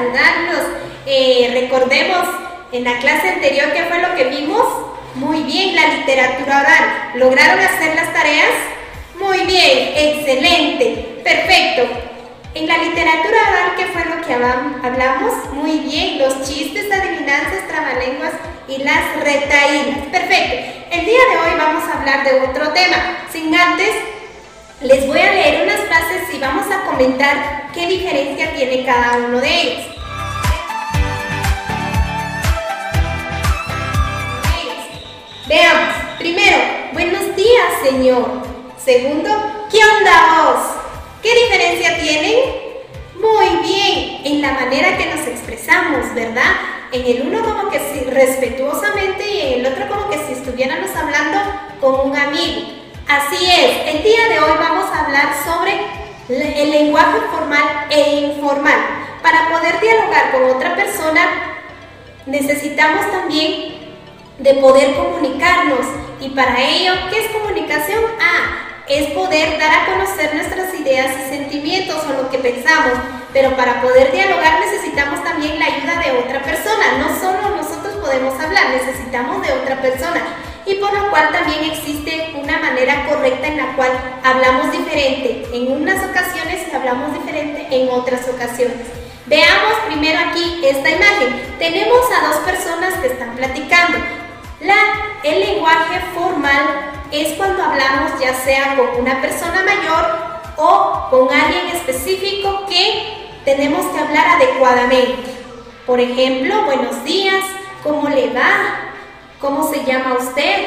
saludarlos. Recordemos en la clase anterior qué fue lo que vimos. Muy bien, la literatura oral. ¿Lograron hacer las tareas? Muy bien, excelente, perfecto. En la literatura oral, ¿qué fue lo que hablamos? Muy bien, los chistes, adivinanzas, trabalenguas y las retahílas. Perfecto. El día de hoy vamos a hablar de otro tema. Sin antes, les voy a leer unas frases y vamos a comentar qué diferencia tiene cada uno de ellos. Veamos. Primero, buenos días, señor. Segundo, ¿qué onda vos? ¿Qué diferencia tienen? Muy bien, en la manera que nos expresamos, ¿verdad? En el uno como que sí, respetuosamente, y en el otro como que si estuviéramos hablando con un amigo. Así es, el día de hoy vamos a hablar sobre el lenguaje formal e informal. Para poder dialogar con otra persona, necesitamos también de poder comunicarnos. Y para ello, ¿qué es comunicación? Es poder dar a conocer nuestras ideas y sentimientos o lo que pensamos, pero para poder dialogar necesitamos también la ayuda de otra persona. No solo nosotros podemos hablar, necesitamos de otra persona, y por lo cual también existe una manera correcta en la cual hablamos diferente en unas ocasiones y hablamos diferente en otras ocasiones. Veamos primero aquí esta imagen. Tenemos a dos personas que están platicando. El lenguaje formal es cuando hablamos ya sea con una persona mayor o con alguien específico que tenemos que hablar adecuadamente. Por ejemplo, buenos días, ¿cómo le va? ¿Cómo se llama usted?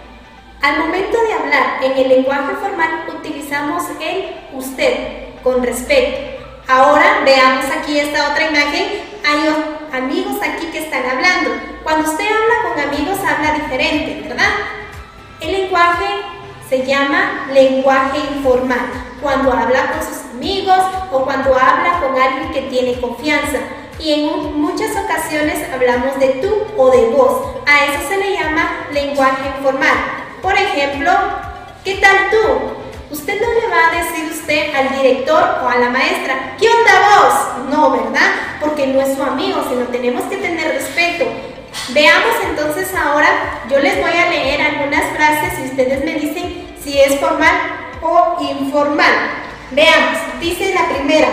Al momento de hablar en el lenguaje formal utilizamos el usted con respeto. Ahora veamos aquí esta otra imagen. Hay amigos aquí que están hablando. Cuando usted habla con amigos habla diferente, ¿verdad? El lenguaje se llama lenguaje informal, cuando habla con sus amigos o cuando habla con alguien que tiene confianza. Y en muchas ocasiones hablamos de tú o de vos. A eso se le llama lenguaje informal. Por ejemplo, ¿qué tal tú? Usted no le va a decir usted al director o a la maestra, ¿qué onda vos? No, ¿verdad? Porque no es su amigo, sino tenemos que tener respeto. Veamos entonces ahora, yo les voy a leer algunas frases y ustedes me dicen si es formal o informal. Veamos, dice la primera.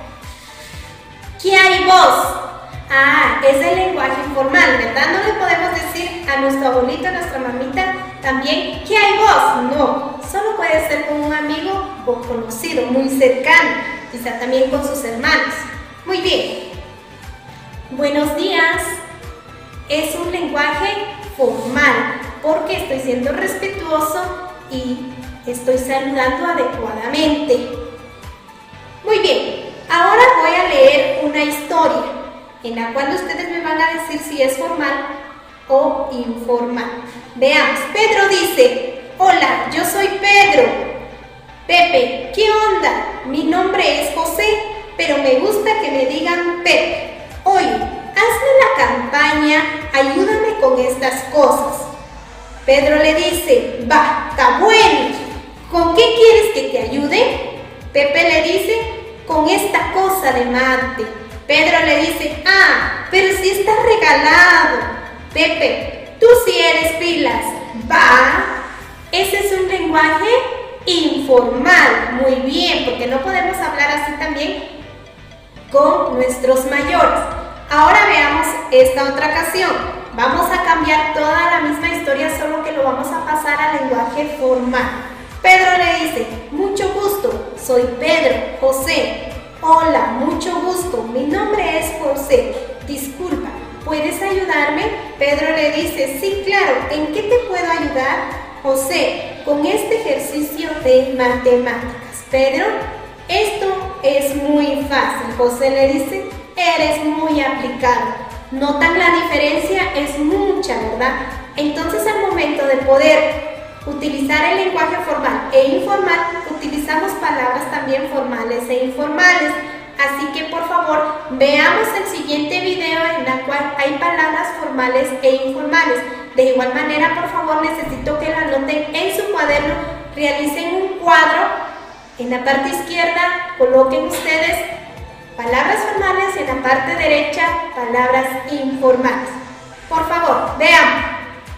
¿Qué hay vos? Es el lenguaje informal, ¿verdad? No le podemos decir a nuestro abuelito, a nuestra mamita también, ¿qué hay vos? No, solo puede ser con un amigo o conocido, muy cercano, quizá también con sus hermanos. Muy bien. Buenos días. Es un lenguaje formal porque estoy siendo respetuoso y estoy saludando adecuadamente. Muy bien, ahora voy a leer una historia en la cual ustedes me van a decir si es formal o informal. Veamos, Pedro dice, hola, yo soy Pedro. Pepe, ¿qué onda? Mi nombre es José, pero me gusta que me digan Pepe. Oye, hazme la campaña, ayúdame con estas cosas. Pedro le dice, va, está bueno. ¿Con qué quieres que te ayude? Pepe le dice, con esta cosa de Marte. Pedro le dice, pero si está regalado. Pepe, tú sí eres pilas. Va, ese es un lenguaje informal. Muy bien, porque no podemos hablar así también con nuestros mayores. Ahora veamos esta otra ocasión. Vamos a cambiar toda la misma historia, solo que lo vamos a pasar al lenguaje formal. Pedro le dice, mucho gusto, soy Pedro, José. Hola, mucho gusto, mi nombre es José. Disculpa, ¿puedes ayudarme? Pedro le dice, sí, claro, ¿en qué te puedo ayudar? José, con este ejercicio de matemáticas. Pedro, esto es muy fácil. José le dice, eres muy aplicado. Notan la diferencia, es mucha, ¿verdad? Entonces al momento de poder utilizar el lenguaje formal e informal, utilizamos palabras también formales e informales. Así que por favor veamos el siguiente video en la cual hay palabras formales e informales. De igual manera, por favor, necesito que lo anoten en su cuaderno, realicen un cuadro. En la parte izquierda coloquen ustedes palabras formales y en la parte derecha palabras informales. Por favor, veamos.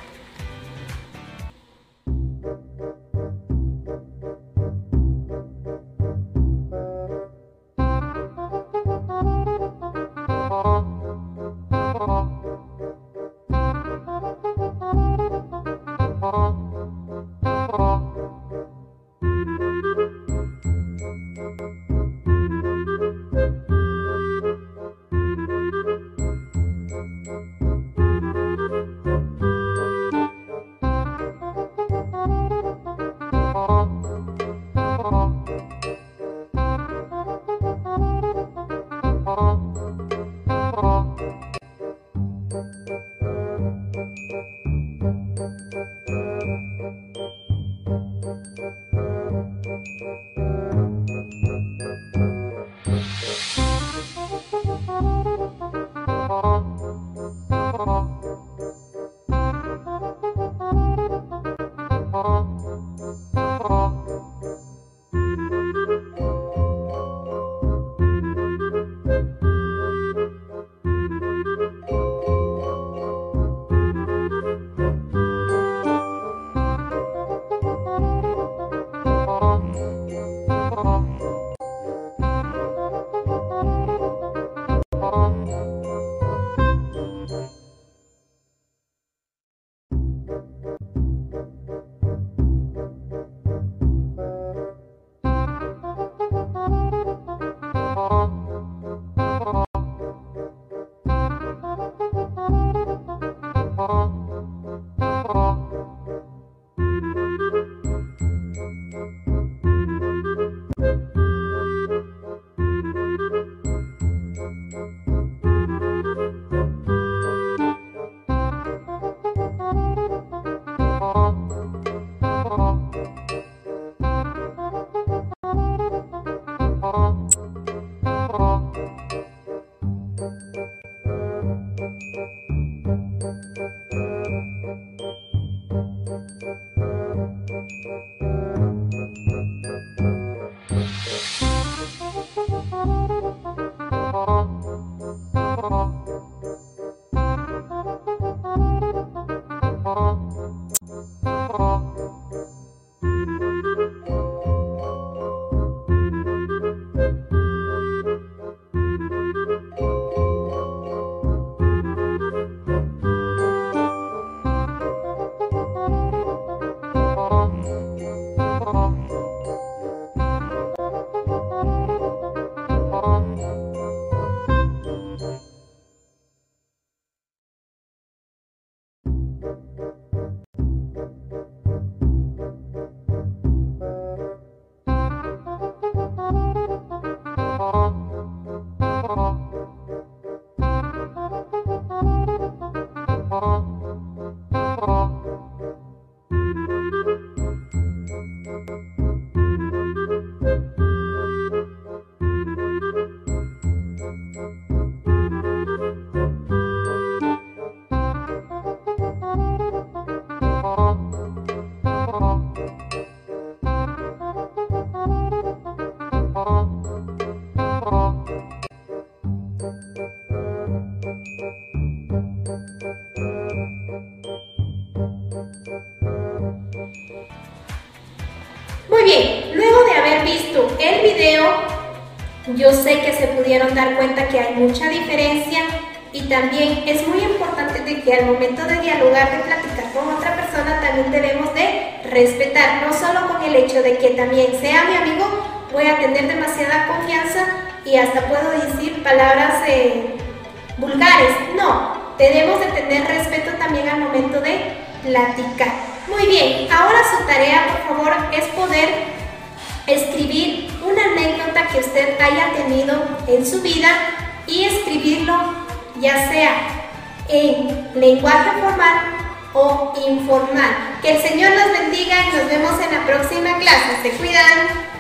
Muy bien, luego de haber visto el video, yo sé que se pudieron dar cuenta que hay mucha diferencia y también es muy importante de que al momento de dialogar, de platicar con otra persona, también debemos de respetar, no solo con el hecho de que también sea mi amigo, voy a tener demasiada confianza y hasta puedo decir palabras vulgares. No, debemos de tener respeto también al momento de platicar. Muy bien, ahora su tarea, por favor, es poder escribir una anécdota que usted haya tenido en su vida y escribirlo ya sea en lenguaje formal o informal. Que el Señor los bendiga y nos vemos en la próxima clase. Se cuidan.